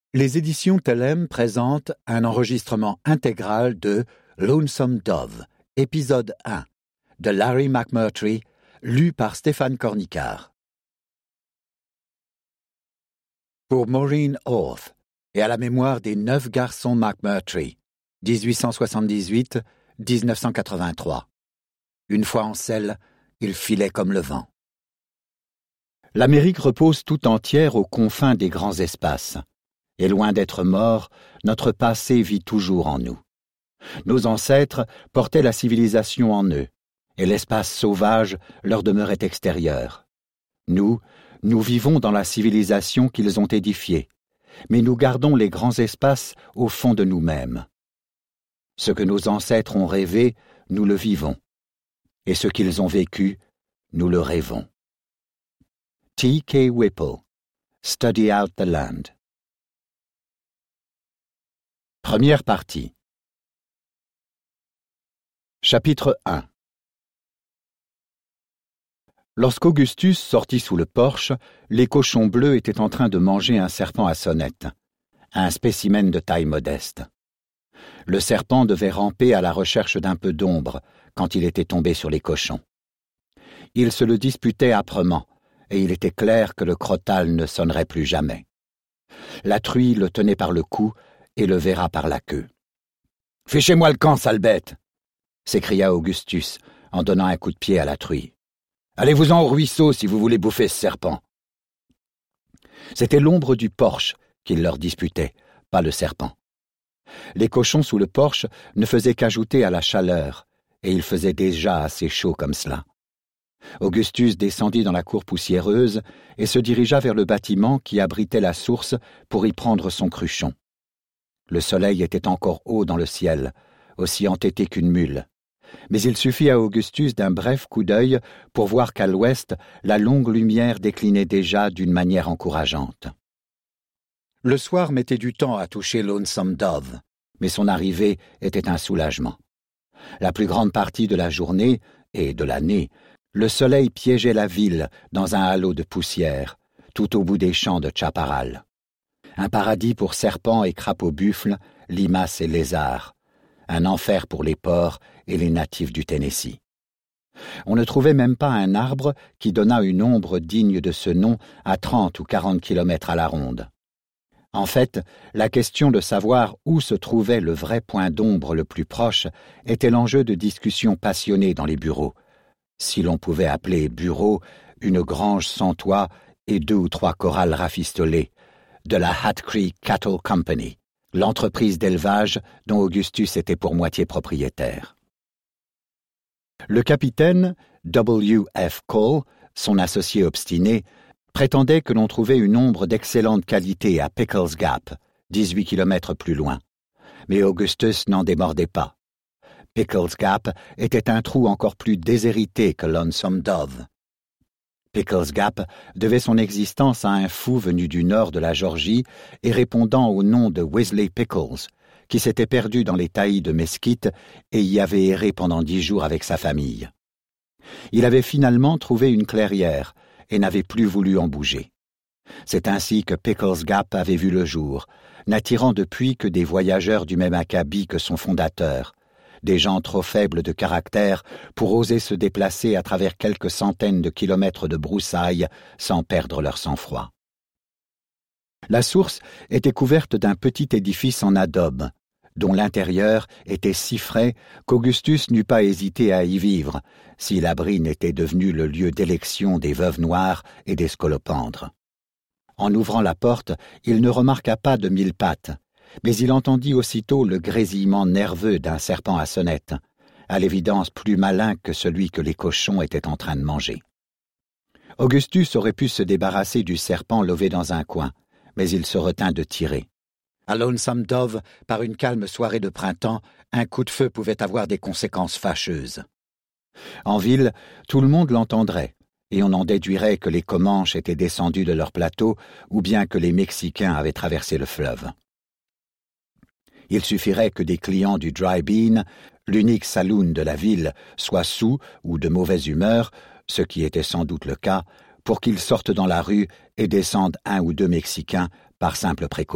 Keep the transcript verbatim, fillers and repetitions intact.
Les éditions Telem présentent un enregistrement intégral de Lonesome Dove, épisode un, de Larry McMurtry, lu par Stéphane Cornicard. Pour Maureen Orth, et à la mémoire des neuf garçons McMurtry, dix-huit cent soixante-dix-huit à dix-neuf cent quatre-vingt-trois. Une fois en selle, ils filaient comme le vent. L'Amérique repose tout entière aux confins des grands espaces. Et loin d'être mort, notre passé vit toujours en nous. Nos ancêtres portaient la civilisation en eux, et l'espace sauvage leur demeurait extérieur. Nous, nous vivons dans la civilisation qu'ils ont édifiée, mais nous gardons les grands espaces au fond de nous-mêmes. Ce que nos ancêtres ont rêvé, nous le vivons, et ce qu'ils ont vécu, nous le rêvons. T. K. Whipple, Study Out the Land. Première partie. Chapitre un. Lorsqu'Augustus sortit sous le porche, les cochons bleus étaient en train de manger un serpent à sonnette, un spécimen de taille modeste. Le serpent devait ramper à la recherche d'un peu d'ombre quand il était tombé sur les cochons. Ils se le disputaient âprement, et il était clair que le crottal ne sonnerait plus jamais. La truie le tenait par le cou et le verra par la queue. « Fichez-moi le camp, sale bête !» s'écria Augustus en donnant un coup de pied à la truie. « Allez-vous-en au ruisseau si vous voulez bouffer ce serpent !» C'était l'ombre du porche qu'il leur disputait, pas le serpent. Les cochons sous le porche ne faisaient qu'ajouter à la chaleur, et il faisait déjà assez chaud comme cela. Augustus descendit dans la cour poussiéreuse et se dirigea vers le bâtiment qui abritait la source pour y prendre son cruchon. Le soleil était encore haut dans le ciel, aussi entêté qu'une mule. Mais il suffit à Augustus d'un bref coup d'œil pour voir qu'à l'ouest, la longue lumière déclinait déjà d'une manière encourageante. Le soir mettait du temps à toucher Lonesome Dove, mais son arrivée était un soulagement. La plus grande partie de la journée, et de l'année, le soleil piégeait la ville dans un halo de poussière, tout au bout des champs de Chaparral. Un paradis pour serpents et crapauds-buffles, limaces et lézards. Un enfer pour les porcs et les natifs du Tennessee. On ne trouvait même pas un arbre qui donnât une ombre digne de ce nom à trente ou quarante kilomètres à la ronde. En fait, la question de savoir où se trouvait le vrai point d'ombre le plus proche était l'enjeu de discussions passionnées dans les bureaux, si l'on pouvait appeler bureau une grange sans toit et deux ou trois corrals rafistolés, de la Hat Creek Cattle Company, l'entreprise d'élevage dont Augustus était pour moitié propriétaire. Le capitaine W F Cole, son associé obstiné, prétendait que l'on trouvait une ombre d'excellente qualité à Pickles Gap, dix-huit kilomètres plus loin. Mais Augustus n'en démordait pas. Pickles Gap était un trou encore plus déshérité que Lonesome Dove. Pickles Gap devait son existence à un fou venu du nord de la Georgie et répondant au nom de Wesley Pickles, qui s'était perdu dans les taillis de mesquite et y avait erré pendant dix jours avec sa famille. Il avait finalement trouvé une clairière et n'avait plus voulu en bouger. C'est ainsi que Pickles Gap avait vu le jour, n'attirant depuis que des voyageurs du même acabit que son fondateur, des gens trop faibles de caractère pour oser se déplacer à travers quelques centaines de kilomètres de broussailles sans perdre leur sang-froid. La source était couverte d'un petit édifice en adobe, dont l'intérieur était si frais qu'Augustus n'eût pas hésité à y vivre, si l'abri n'était devenu le lieu d'élection des veuves noires et des scolopendres. En ouvrant la porte, il ne remarqua pas de mille pattes, mais il entendit aussitôt le grésillement nerveux d'un serpent à sonnette, à l'évidence plus malin que celui que les cochons étaient en train de manger. Augustus aurait pu se débarrasser du serpent lové dans un coin, mais il se retint de tirer. À Lonesome Dove, par une calme soirée de printemps, un coup de feu pouvait avoir des conséquences fâcheuses. En ville, tout le monde l'entendrait, et on en déduirait que les Comanches étaient descendus de leur plateau ou bien que les Mexicains avaient traversé le fleuve. Il suffirait que des clients du Dry-Bean, l'unique saloon de la ville, soient saoux ou de mauvaise humeur, ce qui était sans doute le cas, pour qu'ils sortent dans la rue et descendent un ou deux Mexicains par simple précaution.